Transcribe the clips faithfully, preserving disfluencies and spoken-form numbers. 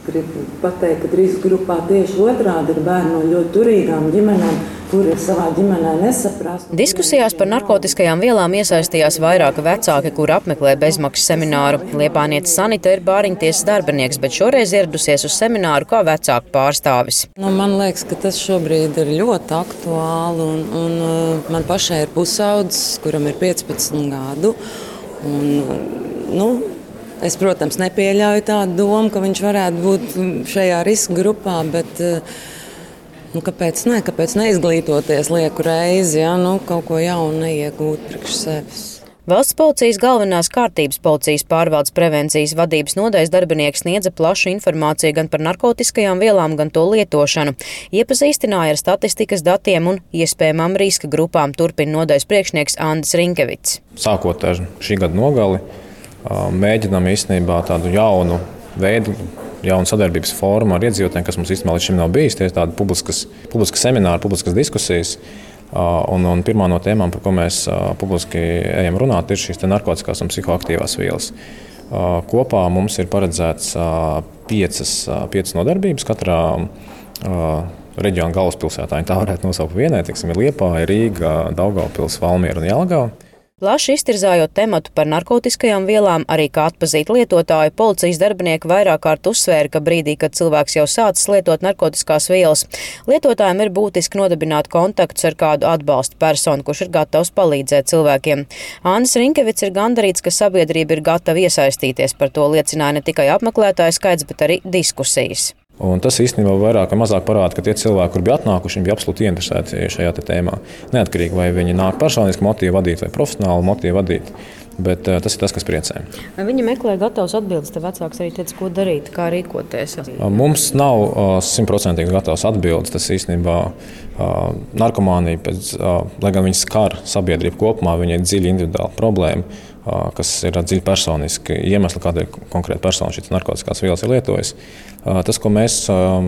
Gribu pateikt, ka riska grupā tieši otrādi ir bērni no ļoti turīgām ģimenēm, kuri savā ģimenē nesaprast. Diskusijās par narkotiskajām vielām iesaistījās vairāki vecāki, kur apmeklē bezmaksas semināru. Liepājniece Sanita ir bāriņtiesas darbinieks, bet šoreiz ieradusies uz semināru kā vecāku pārstāvis. Nu, man liekas, ka tas šobrīd ir ļoti aktuāli, un, un uh, man pašai ir pusaudzis, kuram ir piecpadsmit gadu. Un, nu, Es, protams, nepieļauju tādu domu, ka viņš varētu būt šajā riska grupā, bet nu, kāpēc, ne, kāpēc neizglītoties lieku reizi, ja? Nu, kaut ko jaunu neiegūt priekš sevis. Valsts policijas galvenās kārtības policijas pārvaldes prevencijas vadības nodaļas darbinieks sniedza plašu informāciju gan par narkotiskajām vielām, gan to lietošanu. Iepazīstināja ar statistikas datiem un iespējamām riska grupām, turpina nodaļas priekšnieks Andris Rinkevits. Sākot ar šī gada nogali, mēģinām īstenībā tādu jaunu veidu, jaunu sadarbības formu ar iedzīvotājiem, kas mums īstenībā līdz šim nav bijis. Tie ir tādi publiskas, publiskas semināri, publiskas diskusijas. Un, un pirmā no tēmām, par ko mēs publiski ejam runāt, ir šīs narkotiskās un psihoaktīvās vielas. Kopā mums ir paredzēts piecas, piecas nodarbības katrā reģiona galvaspilsētā. Tā varētu nosaukt vienai, teiksim, ir Liepāja, Rīga, Daugavpils, Valmiera un Jelgava. Plaši iztirzājot tematu par narkotiskajām vielām, arī kā atpazīt lietotāju, policijas darbinieki vairāk kārt uzsvēra, ka brīdī, kad cilvēks jau sācis lietot narkotiskās vielas, lietotājiem ir būtiski nodibināt kontaktus ar kādu atbalsta personu, kurš ir gatavs palīdzēt cilvēkiem. Andris Rinkevits ir gandarīts, ka sabiedrība ir gatava iesaistīties, par to liecināja ne tikai apmeklētāju skaits, bet arī diskusijas. Un tas īstenībā vairāk vai mazāk parāda, ka tie cilvēki, kur bija atnākuši, bija absolūti interesēti šajā tēmā. Neatkarīgi, vai viņi nāk personiski motīvu vadīt vai profesionāli motīvu vadīt, bet tas ir tas, kas priecē. Viņi meklē gatavs atbildes, te vecāks arī teica, ko darīt, kā rīkoties. Mums nav simtprocentīgi gatavs atbildes. Tas īstenībā narkomānija, pēc, lai gan viņas skar sabiedrību kopumā, viņai ir dziļa individuāla problēma, kas ir dziļi personiski iemesli, kādēļ konkrēta persona šīs narkotiskās vielas ir lietojusi. Tas, ko mēs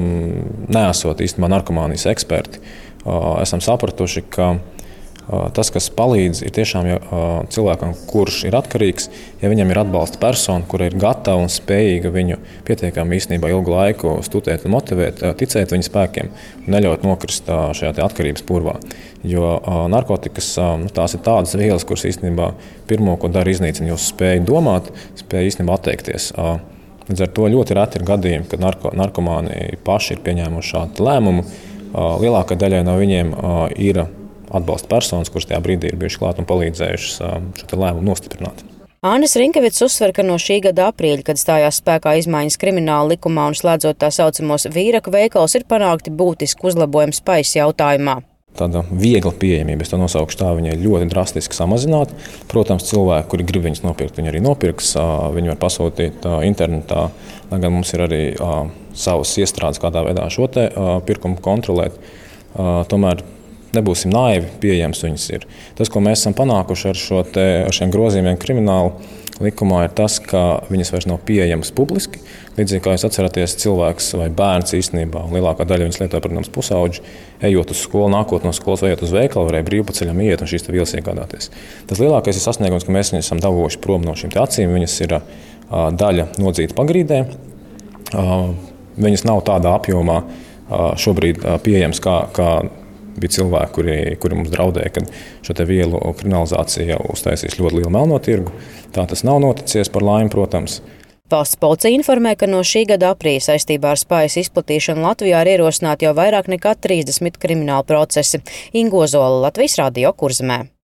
neesot īstenībā narkomānijas eksperti, esam sapratuši, ka tas, kas palīdz, ir tiešām ja, cilvēkam, kurš ir atkarīgs, ja viņam ir atbalsta persona, kura ir gatava un spējīga viņu pietiekami īstenībā ilgu laiku studēt un motivēt, ticēt viņa spēkiem un neļaut nokrist šajā atkarības purvā. Jo narkotikas, tās ir tādas vielas, kuras īstenībā pirmo, ko dara, iznīcina jūsu spēju domāt, spēju īstenībā atteikties. Līdz ar to ļoti reti ir gadījumi, kad narko, narkomāni paši ir pieņēmuši šādu lēmumu. Lielākai daļai no viņiem ir atbalsta personas, kuras tajā brīdī ir bijuši klāt un palīdzējušas šo lēmumu nostiprināt. Andris Rinkevits uzsver, ka no šī gada aprīļa, kad stājās spēkā izmaiņas krimināla likumā un slēdzot tā saucamos vīraku veikals, ir panākti būtiski uzlabojumi spaisa jautājumā. Tāda viegla pieejamība, es to nosaukšu tā, viņa ir ļoti drastiski samazināta. Protams, cilvēki, kuri grib viņus nopirkt, viņi arī nopirks. Viņi var pasūtīt internetā, lai gan mums ir arī savas iestrādes, kādā veidā šo te pirkumu kontrolēt. Tomēr nebūsim naivi, pieejams viņas ir. Tas, ko mēs esam panākuši ar, šo te, ar šiem grozījumiem krimināla likumā, ir tas, ka viņas vairs nav pieejamas publiski. Līdzīgi kā jūs atceraties, cilvēks vai bērns īstenībā, lielākā daļa viņas lietoja, protams, pusauģi, ejot uz skolu, nākot no skolas, ejot uz veikalu, varēja brīvpaceļam iet un šīs te vielas iegādāties. Tas lielākais ir sasniegums, ka mēs viņus esam dabūjuši prom no šīm te acīm. Viņas ir daļa nodzīta pagrīdē. Viņas nav tādā apjomā šobrīd pieejams, kā, kā bija cilvēki, kuri, kuri mums draudēja, kad šo te vielu kriminalizācija uztaisīs ļoti lielu melno tirgu. Tā tas nav noticies, par laimi, protams. Valsts policija informē, ka no šī gada aprīļa saistībā ar spaisa izplatīšanu Latvijā ir ierosināti jau vairāk nekā trīsdesmit krimināli procesi. Ingo Zola, Latvijas Radio, Kurzemē.